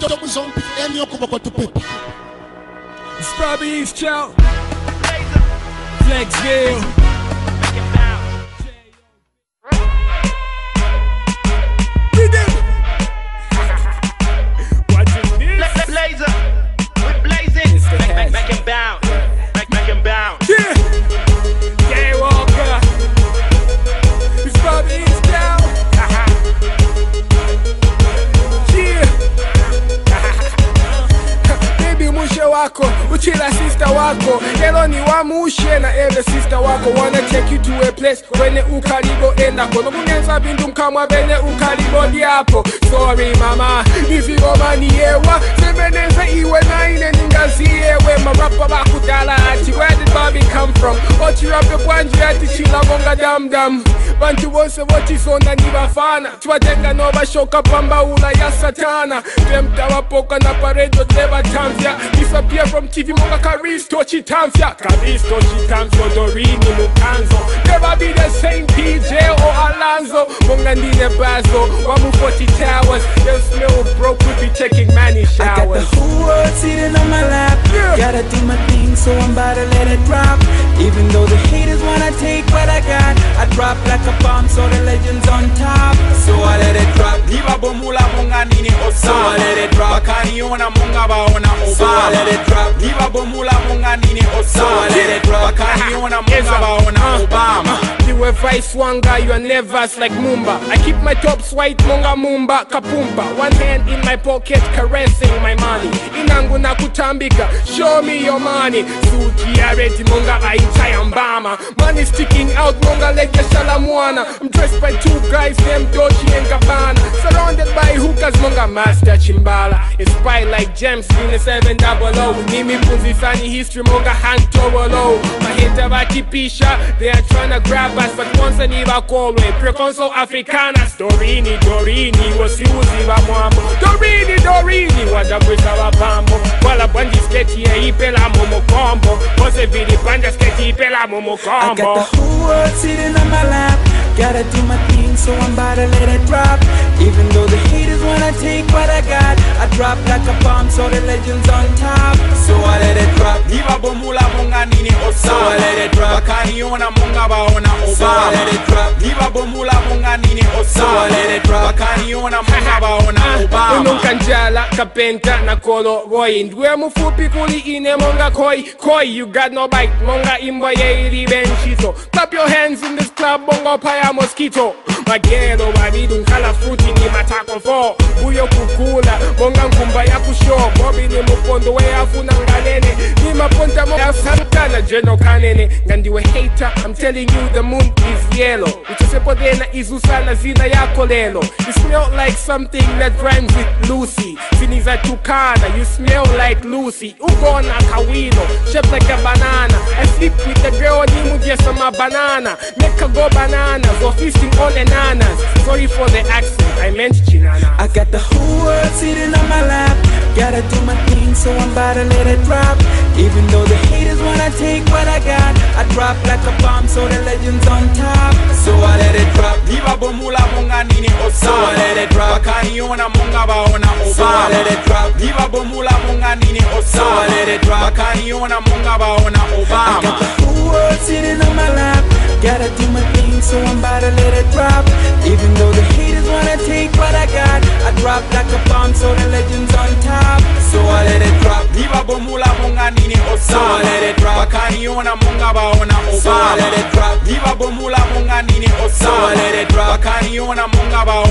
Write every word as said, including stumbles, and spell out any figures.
It's probably East Chow, Flexville. We did it. Watching this. Blazer, we're blazing. Make, make, make him bounce. Make, make him bounce. Yeah. Gay Walker. It's probably East Chow. Yeah. Baby mushe wako, uchila sister wako. Yelo ni wa mushe na ele sister wako. Wanna take you to a place wene ukalibo enda ko. Nokungenza bindu mkamwa bene ukalibo diapo. Sorry mama, nizigo mani yewa. Semeneze iwe na ine ningazi yewe. Marapa bakudala ati, where did Bobby come from? Ochi rape kwanji ati chila bonga dam dam. Bantu wose woti sonda nibafana. Chwatenga nova shoka pamba ula ya satana. Temta wapoka na paredo teba tamfya. Disappear from T V monga Karisto chitamfya. Karisto chitamfya Dorini Mukanzo. Never be the same P J or Alonzo. Monga ndine bazo. Wamu forty towers. Your smell broke, we be taking many showers. I got the whole world sitting on my lap. Yeah. Gotta do my thing, so I'm about to let it drop. Even though the haters wanna take what I got, I drop like a bomb, so the legends on top. So I let it drop. Niba bomula munga nini Osama. So I let it drop. Bakaniona munga baona Obama. So I let it drop. Niba bomula munga nini Osama. So I let it drop. Bakaniona munga baona Obama. You a vice wanga, you are nervous like Mumba. I keep my tops white, monga mumba, kapumba. One hand in my pocket, caressing my money. Inangu na kutambika, show me your money. Suki areti monga aicha yambama. Money sticking out, monga lege shalamwana. I'm dressed by two guys, them Dolce and Gabbana. Surrounded by hookahs, monga master chimbala. Inspired like gems in the seven double O. Nimi punzi funny history, monga hand towolo. My hater bakipisha, they are tryna grab us, but once I need a call way. Preconsul Africanas, Dorini, Dorini, was uzi wa mwambo. Dorini, Dorini, wajabwisa wa bambo. Wala bandi sketi ya ipela momo combo. Pose vidi panja sketi ipela momo combo. I got the whole world sitting on my lap. Gotta do my thing, so I'm about to let it drop. Even though the haters wanna take what I got, I drop like a bomb, so the legends on top. So I let it drop. Niba bomula munga nini Osama. So I let it drop. Bakaniona munga baona Obama. So I let it drop. Niba bomula munga nini Osama. So I let it drop. Bakaniona munga baona Obama. Ununkanjala, kapenta na kolo roy. Ndwe mufupi kuli ine monga koi. Koi, you got no bite, monga imbo ye iri benchito. Clap your hands in this club, bongo paya mosquito. Magero wabidu nkala fruti ni matako fo. Uyo kukula, monga nkumba ya kusho. Mobi ni mukondo we afuna nganene. Ni maponta mo ya santana jeno kanene. Ngandiwe hater, I'm telling you the moon is yellow. Uchosepo dena izusana zina yako lelo. You smell like something that rhymes with Lucy. Finiza tukana, you smell like Lucy. Ugo na kawino, shaped like a banana. I sleep with the girl, nimu just my banana. Make her go bananas, or feasting on bananas. Sorry for the accent, I meant chinana. I got the whole world sitting on my lap. Gotta do my thing, so I'm about to let it drop. Even though the haters wanna take what I got, I drop like a bomb, so the legends on top. So I let it drop. Niba bomula munga nini Osama. So I let it drop. Bakaniona munga baona Obama. So I let it drop. Niba bomula munga nini Osama. So I let it drop. Bakaniona munga baona Obama. I got the whole world sitting on my lap. Gotta do my thing, so I'm about to let it drop. Even though the haters wanna take what I got, I drop like a bomb, so the legends on top. So I let it drop. Niba bomula munga nini Osama. So I let it drop. Bakaniona munga baona Obama. So I let it drop. Niba bomula munga nini Osama. So I let it drop. Bakaniona munga baona